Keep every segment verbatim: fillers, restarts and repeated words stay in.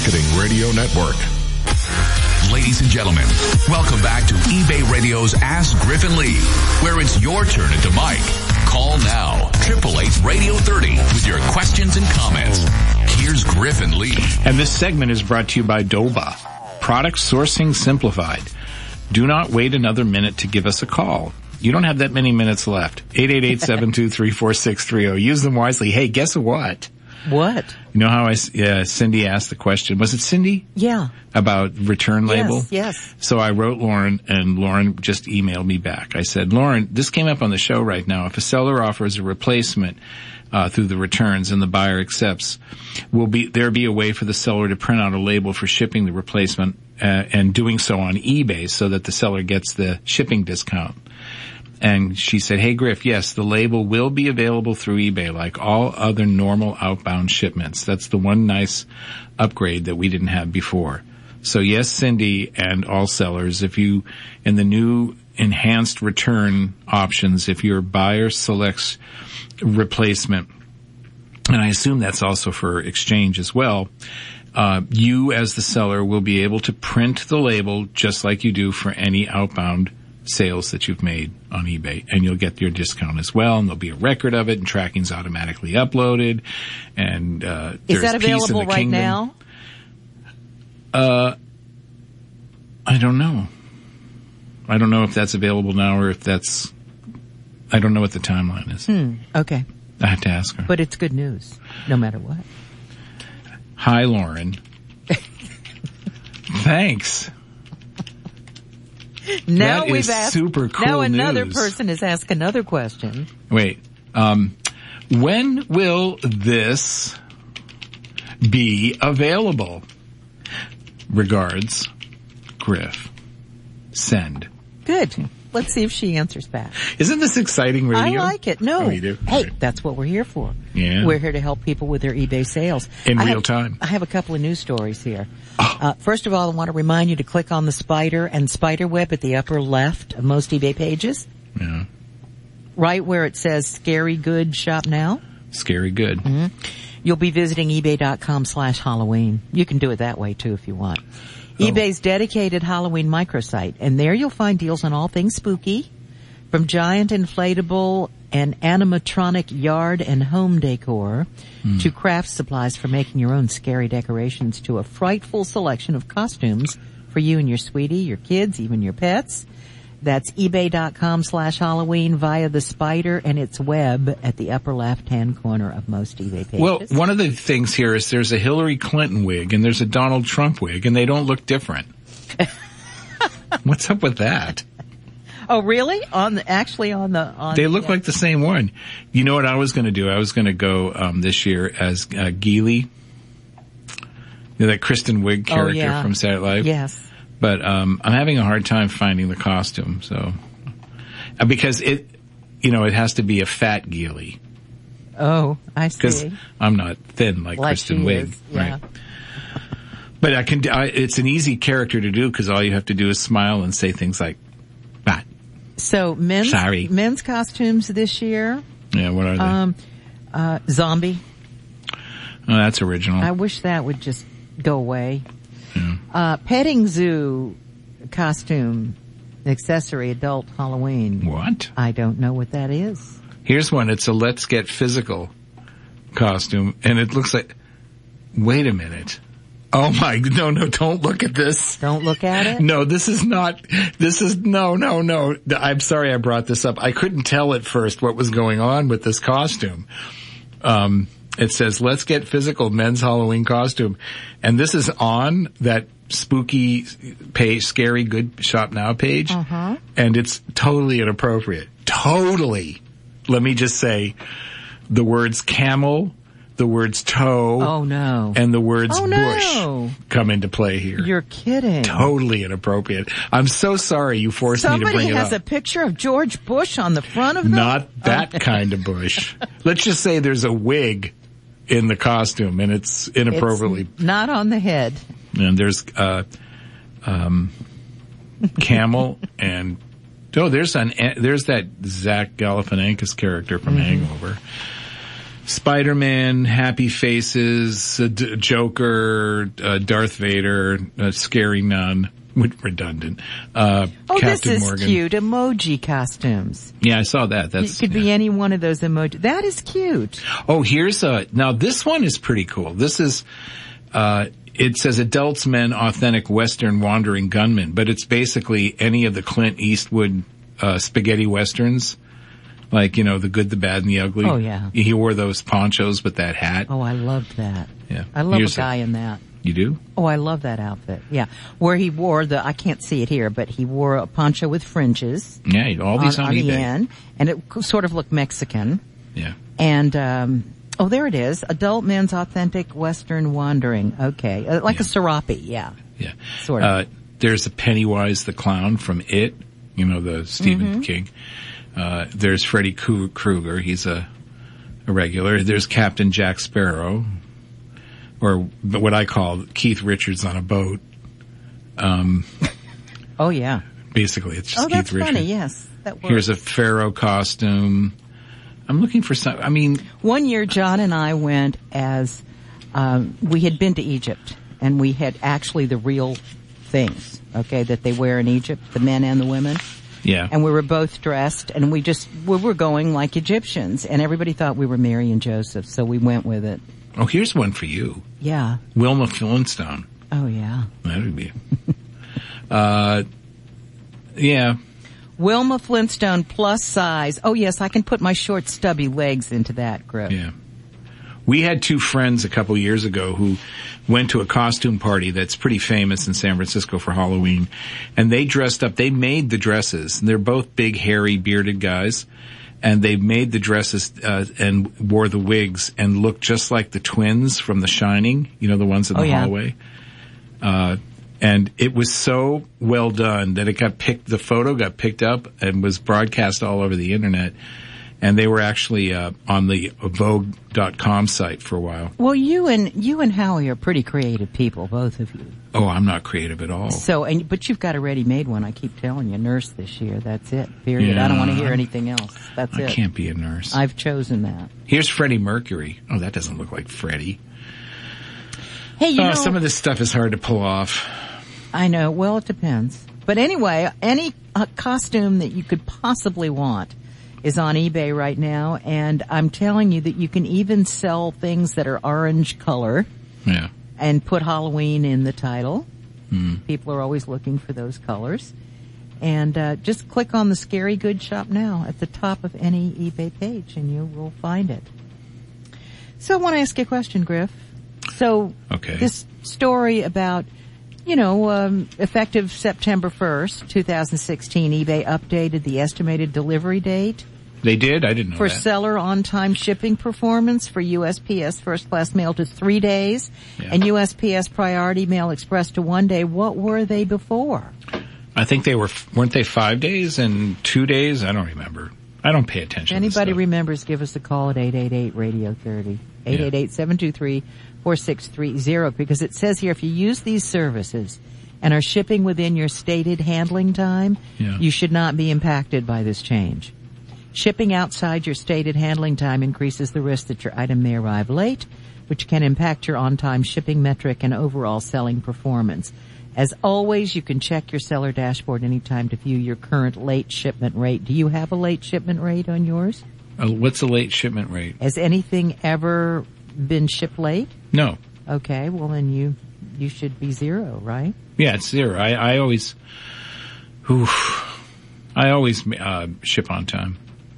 Marketing Radio Network. Ladies and gentlemen, welcome back to eBay Radio's Ask Griffin Lee, where it's your turn at the mic. Call now, eight eight eight, radio thirty, with your questions and comments. Here's Griffin Lee. And this segment is brought to you by Doba. Product Sourcing Simplified. Do not wait another minute to give us a call. You don't have that many minutes left. eight eight eight, seven two three, four six three zero. Use them wisely. Hey, guess what? What? You know how I, yeah, Cindy asked the question. Was it Cindy? Yeah. About return label? Yes, yes. So I wrote Lauren, and Lauren just emailed me back. I said, Lauren, this came up on the show right now. If a seller offers a replacement uh through the returns and the buyer accepts, will be there be a way for the seller to print out a label for shipping the replacement uh, and doing so on eBay so that the seller gets the shipping discount? And she said, hey, Griff, yes, the label will be available through eBay like all other normal outbound shipments. That's the one nice upgrade that we didn't have before. So yes, Cindy and all sellers, if you, in the new enhanced return options, if your buyer selects replacement, and I assume that's also for exchange as well, uh, you as the seller will be able to print the label just like you do for any outbound sales that you've made on eBay, and you'll get your discount as well, and there'll be a record of it, and tracking's automatically uploaded, and uh is that available right kingdom. now? Uh, I don't know. I don't know if that's available now or if that's. I don't know what the timeline is. Hmm. Okay. I have to ask her. But it's good news, no matter what. Hi, Lauren. Thanks. Now that we've is asked. Super cool now another news. person has asked another question. Wait. Um, when will this be available? Regards, Griff. Send. Good. Let's see if she answers back. Isn't this exciting radio? I like it. No. Oh, you do? Hey, Okay. that's what we're here for. Yeah. We're here to help people with their eBay sales. In I real have, time. I have a couple of news stories here. Oh. Uh, first of all, I want to remind you to click on the spider and spider web at the upper left of most eBay pages. Yeah. Right where it says Scary Good Shop Now. Scary good. Mm-hmm. You'll be visiting ebay.com slash Halloween. You can do it that way too if you want. Oh. eBay's dedicated Halloween microsite, and there you'll find deals on all things spooky, from giant inflatable and animatronic yard and home decor mm. to craft supplies for making your own scary decorations to a frightful selection of costumes for you and your sweetie, your kids, even your pets. That's ebay.com slash Halloween via the spider and its web at the upper left-hand corner of most eBay pages. Well, one of the things here is there's a Hillary Clinton wig and there's a Donald Trump wig, and they don't look different. What's up with that? Oh, really? On the, actually on the, on They the, look uh, like the same one. You know what I was going to do? I was going to go um this year as uh, Geely, you know, that Kristen Wiig character oh, yeah. from Saturday Night Live. Yes. But um I'm having a hard time finding the costume, so uh, because it, you know, it has to be a fat Geely. Oh, I see. Because I'm not thin like, like Kristen she Wiig, is, yeah. right? But I can. I, it's an easy character to do because all you have to do is smile and say things like, "Bah." So men's Sorry. men's costumes this year. Yeah, what are they? Um, uh, zombie. Oh, that's original. I wish that would just go away. Yeah. Uh, petting zoo costume, accessory, adult Halloween. What? I don't know what that is. Here's one. It's a Let's Get Physical costume, and it looks like. Wait a minute. Oh my, no, no, don't look at this. Don't look at it? No, this is not, this is, no, no, no. I'm sorry I brought this up. I couldn't tell at first what was going on with this costume. Um, it says, let's get physical men's Halloween costume. And this is on that spooky page, Scary Good Shop Now page. Uh-huh. And it's totally inappropriate. Totally. Let me just say the words camel, the words toe, oh no, and the words oh, bush no. come into play here. You're kidding. Totally inappropriate. I'm so sorry you forced Somebody me to bring it up. has a picture of George Bush on the front of them? Not that kind of Bush. Let's just say there's a wig in the costume and it's inappropriately. It's not on the head. And there's, uh, um, camel and, oh, there's an, there's that Zach Galifianakis character from mm-hmm. Hangover. Spider-Man, Happy Faces, uh, D- Joker, uh, Darth Vader, uh, Scary Nun, redundant. Uh, oh, Captain this is Morgan. cute. Emoji costumes. Yeah, I saw that. That's It could yeah. be any one of those emoji. That is cute. Oh, here's a, now this one is pretty cool. This is, uh, it says adults, men, authentic Western wandering gunmen, but it's basically any of the Clint Eastwood, uh, spaghetti Westerns. Like, you know, the good, the bad, and the ugly. Oh, yeah. He wore those ponchos with that hat. Oh, I loved that. Yeah. I love Here's a guy in that. You do? Oh, I love that outfit. Yeah. Where he wore the, I can't see it here, but he wore a poncho with fringes. Yeah, all these on, on, on eBay. the end, and it sort of looked Mexican. Yeah. And, um, oh, there it is. Adult men's authentic Western wandering. Okay. Uh, like Yeah. a serape. Yeah. Yeah. Sort of. Uh, there's a Pennywise the Clown from It, you know, the Stephen Mm-hmm. King. Uh, there's Freddy Krueger. He's a, a regular. There's Captain Jack Sparrow, or what I call Keith Richards on a boat. Um, oh, yeah. basically, it's just Oh, Keith that's Richards. funny. Yes. That works. Here's a Pharaoh costume. I'm looking for some, I mean, One year, John and I went as, um, we had been to Egypt, and we had actually the real things, okay, that they wear in Egypt, the men and the women. yeah. And we were both dressed, and we just, we were going like Egyptians, and everybody thought we were Mary and Joseph, so we went with it. Oh, here's one for you. Yeah. Wilma Flintstone. Oh, yeah. That would be. uh, yeah. Wilma Flintstone plus size. Oh, yes, I can put my short, stubby legs into that group. Yeah. We had two friends a couple years ago who went to a costume party that's pretty famous in San Francisco for Halloween. And they dressed up, they made the dresses. They're both big, hairy, bearded guys. And they made the dresses, uh, and wore the wigs and looked just like the twins from The Shining. You know, the ones in the Oh, yeah. hallway. Uh, and it was so well done that it got picked, the photo got picked up and was broadcast all over the internet. And they were actually, uh, on the Vogue dot com site for a while. Well, you and, you and Howie are pretty creative people, both of you. Oh, I'm not creative at all. So, and, but you've got a ready-made one. I keep telling you, nurse this year. That's it. Period. Yeah. I don't want to hear anything else. That's I it. can't be a nurse. I've chosen that. Here's Freddie Mercury. Oh, that doesn't look like Freddie. Hey, you oh, know, some of this stuff is hard to pull off. I know. Well, it depends. But anyway, any uh, costume that you could possibly want is on eBay right now, and I'm telling you that you can even sell things that are orange color Yeah. and put Halloween in the title. Mm. People are always looking for those colors. And uh, just click on the Scary Good Shop now at the top of any eBay page, and you will find it. So I want to ask you a question, Griff. So Okay. this story about, you know, um, effective September first, twenty sixteen, eBay updated the estimated delivery date They did? I didn't know for that. seller on-time shipping performance for U S P S first class mail to three days Yeah. and U S P S priority mail express to one day. What were they before? I think they were, weren't they five days and two days? I don't remember. I don't pay attention If to this anybody stuff. remembers, give us a call at eight eight eight radio thirty. eight eight eight, seven two three, four six three zero, because it says here if you use these services and are shipping within your stated handling time, Yeah. you should not be impacted by this change. Shipping outside your stated handling time increases the risk that your item may arrive late, which can impact your on-time shipping metric and overall selling performance. As always, you can check your seller dashboard anytime to view your current late shipment rate. Do you have a late shipment rate on yours? Uh, what's the late shipment rate? Has anything ever been shipped late? No. Okay, well then you you should be zero, right? Yeah, it's zero. I, I always, oof, I always uh, ship on time.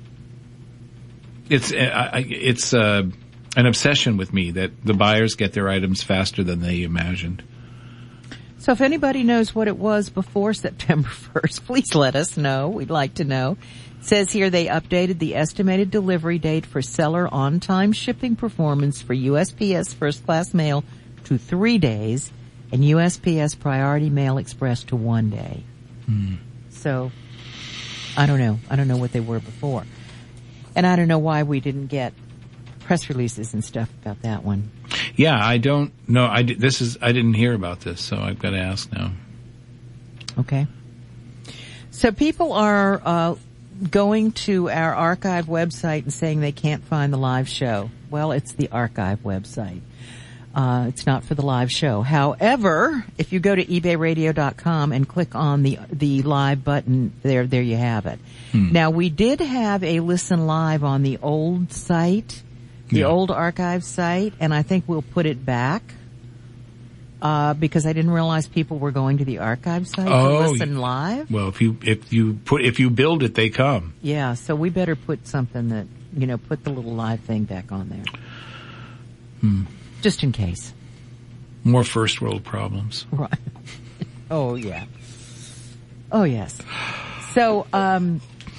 It's uh, I, it's uh, an obsession with me that the buyers get their items faster than they imagined. So if anybody knows what it was before September first, please let us know. We'd like to know. It says here they updated the estimated delivery date for seller on-time shipping performance for U S P S first class mail to three days and U S P S priority mail express to one day. Hmm. So I don't know. I don't know what they were before. And I don't know why we didn't get press releases and stuff about that one. Yeah, I don't know. I di- this is I didn't hear about this, so I've got to ask now. Okay. So people are uh going to our archive website and saying they can't find the live show. Well, it's the archive website. Uh, it's not for the live show. However, if you go to ebay radio dot com and click on the the live button, there there you have it. Hmm. Now, we did have a listen live on the old site, the yeah. old archive site, and I think we'll put it back. Uh, because I didn't realize people were going to the archive site oh, to listen live. Well, if you if you put if you build it, they come. Yeah, so we better put something that, you know, put the little live thing back on there, hmm. just in case. More first world problems. Right. Oh yeah. Oh yes. So um,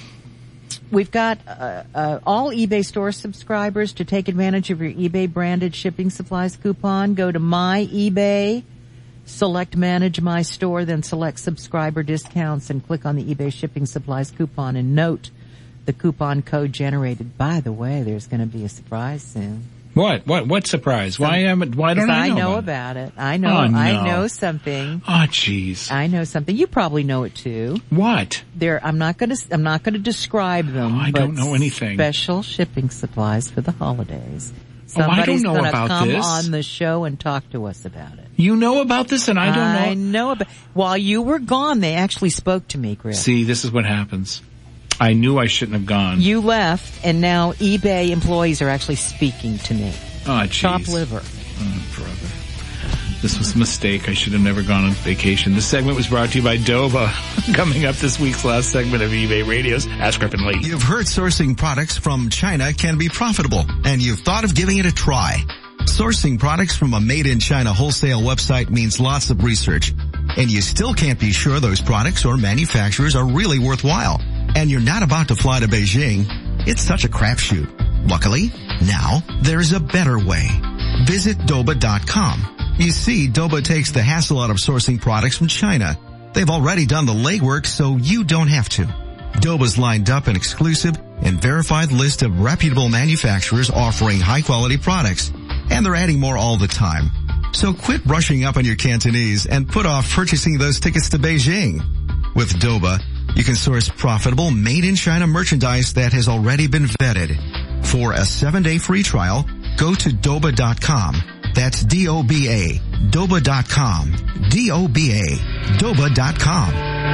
we've got uh, uh, all eBay store subscribers to take advantage of your eBay branded shipping supplies coupon. Go to My eBay, select Manage My Store, then select Subscriber Discounts and click on the eBay shipping supplies coupon and note the coupon code generated. By the way, there's going to be a surprise soon. What? What? What surprise? Why am it? Why don't I know? I know about it? about it. I know. Oh, no. I know something. Oh, jeez. I know something. You probably know it too. What? There. I'm not going to. I'm not going to describe them. Oh, I but don't know anything. Special shipping supplies for the holidays. Oh, I don't know gonna about come this. on the show and talk to us about it. You know about this, and I don't know. I know about. While you were gone, they actually spoke to me, Griff. See, this is what happens. I knew I shouldn't have gone. You left, and now eBay employees are actually speaking to me. Oh, jeez. Chopped liver. Oh, brother. This was a mistake. I should have never gone on vacation. This segment was brought to you by Doba. Coming up this week's last segment of eBay Radio's Ask Griffin Lee. You've heard sourcing products from China can be profitable, and you've thought of giving it a try. Sourcing products from a made-in-China wholesale website means lots of research, and you still can't be sure those products or manufacturers are really worthwhile. And you're not about to fly to Beijing. It's such a crapshoot. Luckily, now there's a better way. Visit Doba dot com. You see, Doba takes the hassle out of sourcing products from China. They've already done the legwork, so you don't have to. Doba's lined up an exclusive and verified list of reputable manufacturers offering high-quality products, and they're adding more all the time. So quit brushing up on your Cantonese and put off purchasing those tickets to Beijing. With Doba, you can source profitable made-in-China merchandise that has already been vetted. For a seven-day free trial, go to Doba dot com. That's D O B A. Doba dot com. D O B A. Doba dot com.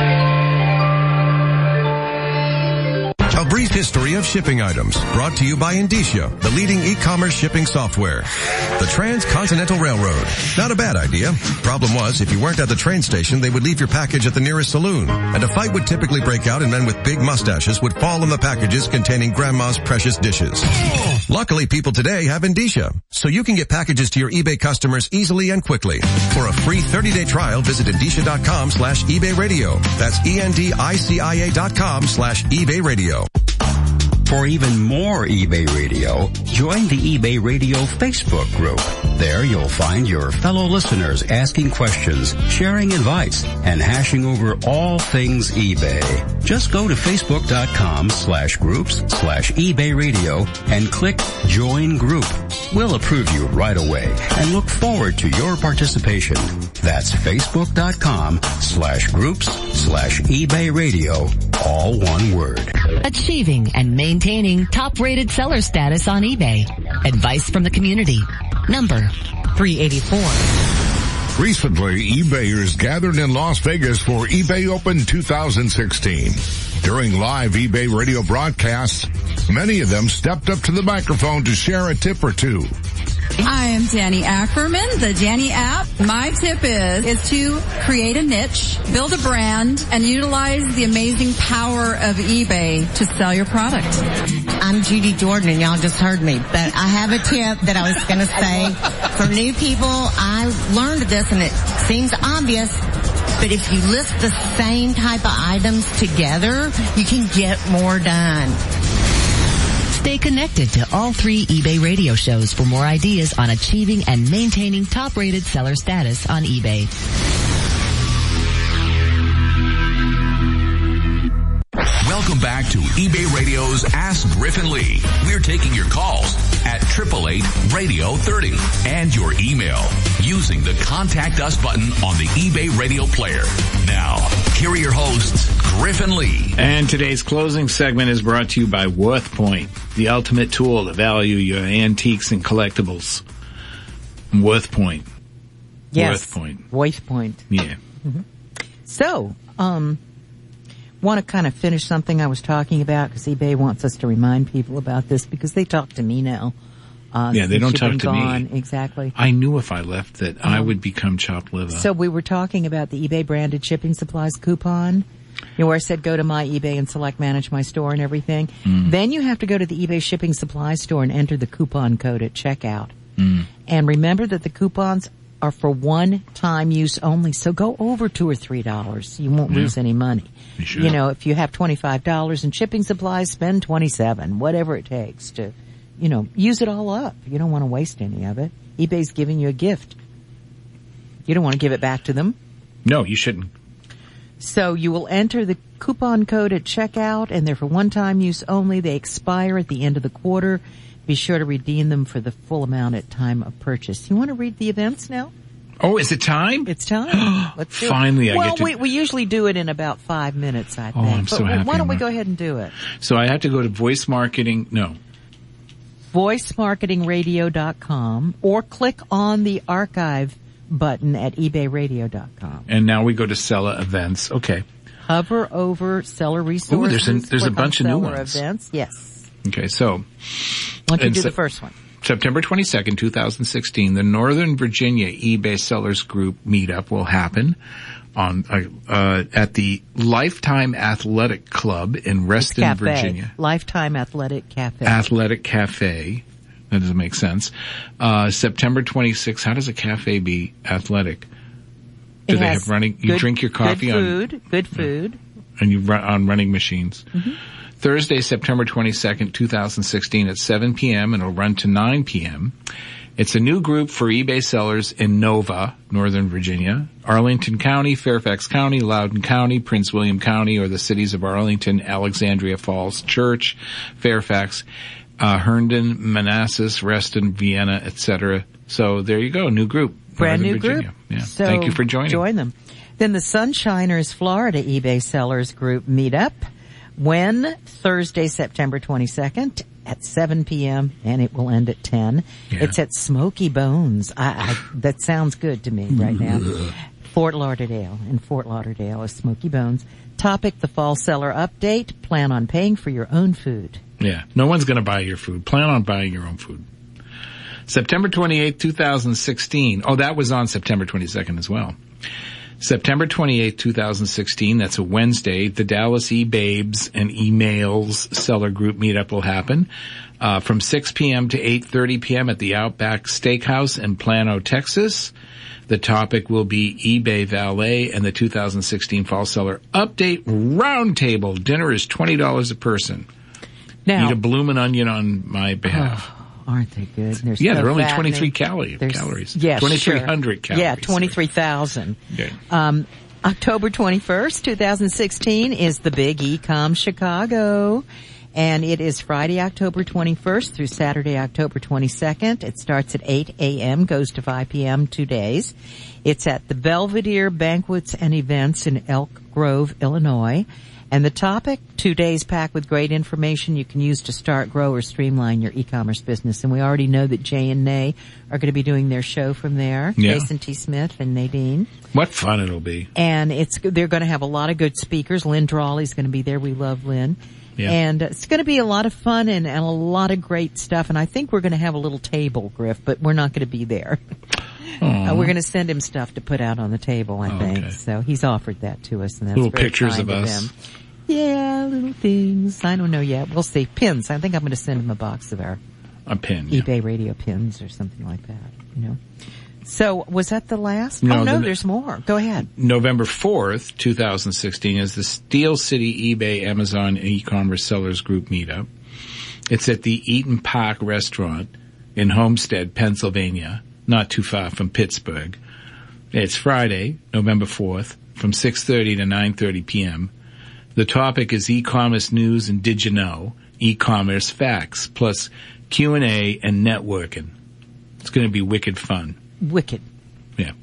A brief history of shipping items, brought to you by Indicia, the leading e-commerce shipping software. The Transcontinental Railroad. Not a bad idea. Problem was, if you weren't at the train station, they would leave your package at the nearest saloon, and a fight would typically break out and men with big mustaches would fall on the packages containing Grandma's precious dishes. Luckily, people today have Indicia, so you can get packages to your eBay customers easily and quickly. For a free thirty-day trial, visit Indicia dot com slash eBay radio. That's E N D I C I A dot com slash eBay radio. For even more eBay Radio, join the eBay Radio Facebook group. There you'll find your fellow listeners asking questions, sharing advice, and hashing over all things eBay. Just go to Facebook dot com slash groups slash eBay Radio and click Join Group. We'll approve you right away and look forward to your participation. That's Facebook dot com slash groups slash eBay Radio. All one word. Achieving and maintaining top-rated seller status on eBay. Advice from the community. Number three eighty-four. Recently, eBayers gathered in Las Vegas for eBay Open two thousand sixteen. During live eBay radio broadcasts, many of them stepped up to the microphone to share a tip or two. I am Danny Ackerman, the Danny app. My tip is, is to create a niche, build a brand, and utilize the amazing power of eBay to sell your product. I'm Judy Jordan, and y'all just heard me, but I have a tip that I was going to say. For new people, I learned this, and it seems obvious, but if you list the same type of items together, you can get more done. Stay connected to all three eBay radio shows for more ideas on achieving and maintaining top-rated seller status on eBay. Welcome back to eBay Radio's Ask Griffin Lee. We're taking your calls at eight eight eight, radio thirty and your email using the Contact Us button on the eBay Radio player. Now, here are your hosts, Griffin Lee. And today's closing segment is brought to you by WorthPoint, the ultimate tool to value your antiques and collectibles. WorthPoint. Yes. WorthPoint. WorthPoint. Yeah. Mm-hmm. So, um, want to kind of finish something I was talking about because eBay wants us to remind people about this because they talk to me now. Uh, yeah, they don't you've talk been to gone. me. Exactly. I knew if I left that Um, I would become chopped liver. So we were talking about the eBay branded shipping supplies coupon. You know, where I said go to my eBay and select manage my store and everything. Mm. Then you have to go to the eBay shipping supplies store and enter the coupon code at checkout. Mm. And remember that the coupons are for one-time use only. So go over two or three dollars. You won't Yeah. lose any money. You should. You know, if you have twenty-five dollars in shipping supplies, spend twenty-seven, whatever it takes to, you know, use it all up. You don't want to waste any of it. eBay's giving you a gift. You don't want to give it back to them. No, you shouldn't. So you will enter the coupon code at checkout, and they're for one-time use only. They expire at the end of the quarter. Be sure to redeem them for the full amount at time of purchase. You want to read the events now? Oh, is it time? It's time. Let's do Finally, it. I well, get to- we, we usually do it in about five minutes, I think. Oh, I'm but so happy why don't we I'm go not- ahead and do it? So I have to go to voice marketing. No. voice marketing radio dot com or click on the archive button at ebay radio dot com. And now we go to seller events. Okay. Hover over seller resources. Ooh, there's a- there's a click on bunch of new seller ones. Events. Yes. Okay. So. Why don't you and do so- the first one? September twenty-second, twenty sixteen, the Northern Virginia eBay Sellers Group meetup will happen on uh, uh, at the Lifetime Athletic Club in Reston, Cafe. Virginia. Lifetime Athletic Cafe. Athletic Cafe. That doesn't make sense. Uh, September twenty-sixth. How does a cafe be athletic? Do It they has have running? You good- drink your coffee good on food, good food. and you run on running machines. Mm-hmm. Thursday, September twenty-second, twenty sixteen at seven p.m. and it'll run to nine p.m. It's a new group for eBay sellers in Nova, Northern Virginia, Arlington County, Fairfax County, Loudoun County, Prince William County, or the cities of Arlington, Alexandria Falls, Church, Fairfax, uh, Herndon, Manassas, Reston, Vienna, et cetera. So there you go, new group. Brand Northern new Virginia. group. Yeah. So Thank you for joining. Join them. Then the Sunshiners Florida eBay Sellers Group meetup. When? Thursday, September twenty-second at seven p.m. and it will end at ten. Yeah. It's at Smoky Bones. I, I, that sounds good to me right now. Fort Lauderdale. In Fort Lauderdale is Smoky Bones. Topic, the fall seller update. Plan on paying for your own food. Yeah. No one's going to buy your food. Plan on buying your own food. September twenty-eighth, twenty sixteen. Oh, that was on September twenty-second as well. September twenty-eighth, twenty sixteen, that's a Wednesday, the Dallas E-Babes and Emails Seller Group meetup will happen uh, from six p.m. to eight thirty p.m. at the Outback Steakhouse in Plano, Texas. The topic will be eBay Valet and the two thousand sixteen Fall Seller Update Roundtable. Dinner is twenty dollars a person. Now, Eat a bloomin' onion on my behalf. Oh, aren't they good? They're Yeah, so they're only fattening. twenty-three calorie, They're- calories. Yeah, twenty-three sure. hundred calories. Yeah, twenty-three thousand. Okay. Um, October twenty-first, twenty sixteen is the Big Ecom Chicago. And it is Friday, October twenty-first through Saturday, October twenty-second. It starts at eight a.m., goes to five p.m., two days. It's at the Belvedere Banquets and Events in Elk Grove, Illinois. And the topic, two days packed with great information you can use to start, grow, or streamline your e-commerce business. And we already know that Jay and Nay are going to be doing their show from there. Yeah. Jason T. Smith and Nadine. What fun it'll be. And it's, they're going to have a lot of good speakers. Lynn Drawley's going to be there. We love Lynn. Yeah. And it's going to be a lot of fun and, and a lot of great stuff. And I think we're going to have a little table, Griff, but we're not going to be there. Uh, we're going to send him stuff to put out on the table, I Oh, think. okay. So he's offered that to us, and that's Little very pictures kind of us. him. Yeah, little things. I don't know yet. We'll see. Pins. I think I'm going to send him a box of our A pin. Yeah. eBay radio pins or something like that. You know. So was that the last? No, oh no, the- there's more. Go ahead. November fourth, twenty sixteen is the Steel City eBay Amazon and e-commerce sellers group meetup. It's at the Eaton Park restaurant in Homestead, Pennsylvania, not too far from Pittsburgh. It's Friday, November fourth, from six thirty to nine thirty p.m. The topic is e-commerce news and did you know, e-commerce facts, plus Q and A and networking. It's going to be wicked fun. Wicked. Yeah.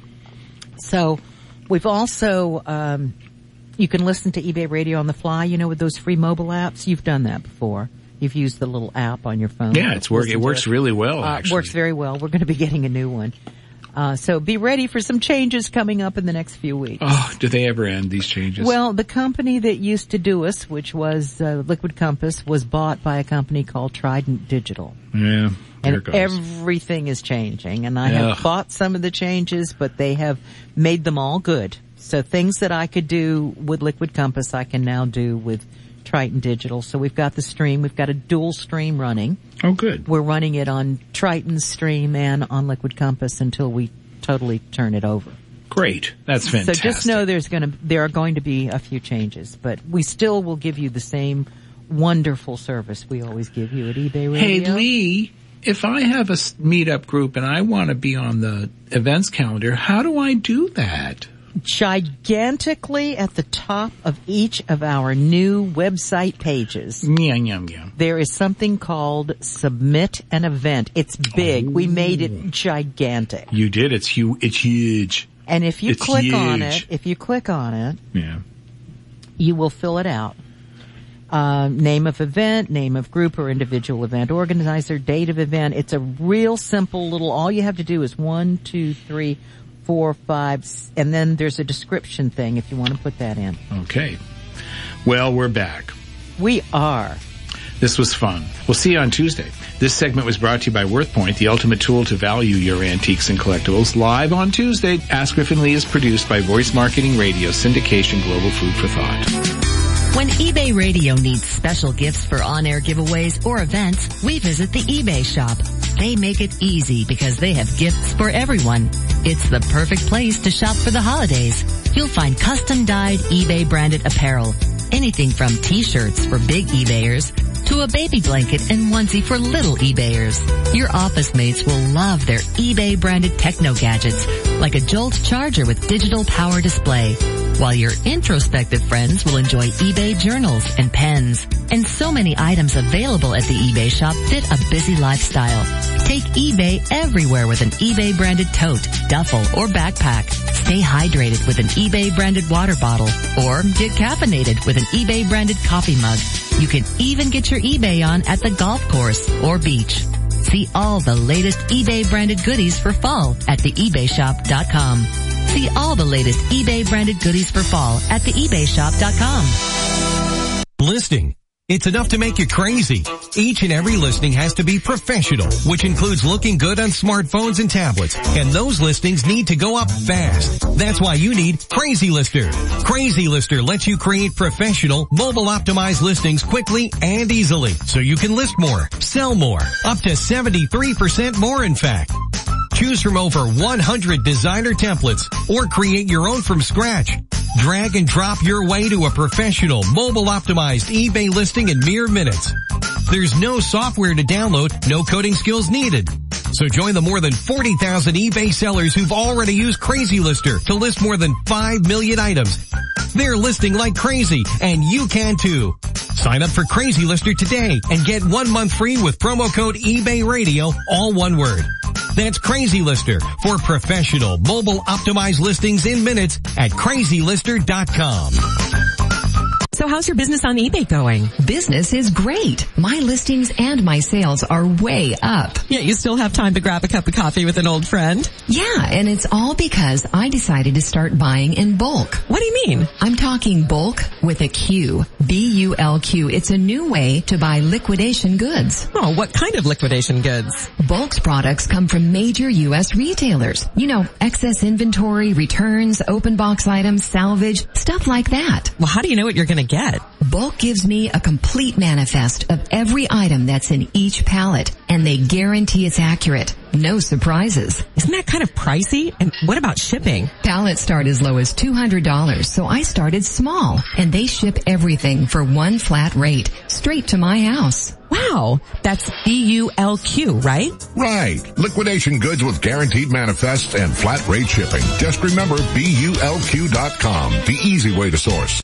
So we've also, um, you can listen to eBay Radio on the fly, you know, with those free mobile apps. You've done that before. You've used the little app on your phone. Yeah, it's work. It works it. really well, uh, actually. Works very well. We're going to be getting a new one. Uh, so be ready for some changes coming up in the next few weeks. Oh, do they ever end, these changes? Well, the company that used to do us, which was uh, Liquid Compass, was bought by a company called Trident Digital. Yeah, there and it goes. Everything is changing. And I Ugh. have fought some of the changes, but they have made them all good. So things that I could do with Liquid Compass, I can now do with Triton Digital. So we've got the stream. We've got a dual stream running. Oh, good. We're running it on Triton's stream and on Liquid Compass until we totally turn it over. Great. That's fantastic. So just know there's going to, there are going to be a few changes, but we still will give you the same wonderful service we always give you at eBay Radio. Hey, Lee, if I have a meetup group and I want to be on the events calendar, how do I do that? Gigantically at the top of each of our new website pages, yeah, yeah, yeah. there is something called Submit an Event. It's big. Oh. We made it gigantic. You did. It's huge. It's huge. And if you it's click huge. on it, if you click on it, yeah, you will fill it out. Uh, name of event, name of group or individual event organizer, date of event. It's a real simple little, all you have to do is one, two, three, four, five, and then there's a description thing if you want to put that in. Okay. Well, we're back. We are. This was fun. We'll see you on Tuesday. This segment was brought to you by WorthPoint, the ultimate tool to value your antiques and collectibles. Live on Tuesday, Ask Griffin Lee is produced by Voice Marketing Radio, syndication, global food for thought. When eBay Radio needs special gifts for on-air giveaways or events, we visit the eBay shop. They make it easy because they have gifts for everyone. It's the perfect place to shop for the holidays. You'll find custom-dyed eBay-branded apparel. Anything from t-shirts for big eBayers to a baby blanket and onesie for little eBayers. Your office mates will love their eBay-branded techno gadgets, like a Jolt charger with digital power display, while your introspective friends will enjoy eBay journals and pens. And so many items available at the eBay shop fit a busy lifestyle. Take eBay everywhere with an eBay-branded tote, duffel, or backpack. Stay hydrated with an eBay-branded water bottle, or get caffeinated with an eBay-branded coffee mug. You can even get your eBay on at the golf course or beach. See all the latest eBay-branded goodies for fall at the ebay shop dot com. See all the latest eBay-branded goodies for fall at the ebay shop dot com. Listing. It's enough to make you crazy. Each and every listing has to be professional, which includes looking good on smartphones and tablets. And those listings need to go up fast. That's why you need Crazy Lister. Crazy Lister lets you create professional, mobile optimized listings quickly and easily. So you can list more, sell more, up to seventy-three percent more in fact. Choose from over one hundred designer templates or create your own from scratch. Drag and drop your way to a professional, mobile optimized eBay listing in mere minutes. There's no software to download, no coding skills needed. So join the more than forty thousand eBay sellers who've already used Crazy Lister to list more than five million items. They're listing like crazy, and you can too. Sign up for Crazy Lister today and get one month free with promo code eBay Radio, all one word. That's Crazy Lister for professional, mobile optimized listings in minutes at crazy lister dot com. So how's your business on eBay going? Business is great. My listings and my sales are way up. Yeah, you still have time to grab a cup of coffee with an old friend? Yeah, and it's all because I decided to start buying in bulk. What do you mean? I'm talking bulk with a Q. B U L Q. It's a new way to buy liquidation goods. Oh, what kind of liquidation goods? Bulk's products come from major U S retailers. You know, excess inventory, returns, open box items, salvage, stuff like that. Well, how do you know what you're going to get? Bulk gives me a complete manifest of every item that's in each pallet, and they guarantee it's accurate. No surprises. Isn't that kind of pricey? And what about shipping? Pallets start as low as two hundred dollars, so I started small, and they ship everything for one flat rate, straight to my house. Wow, that's B U L Q, right? Right. Liquidation goods with guaranteed manifests and flat rate shipping. Just remember B U L Q dot com, the easy way to source.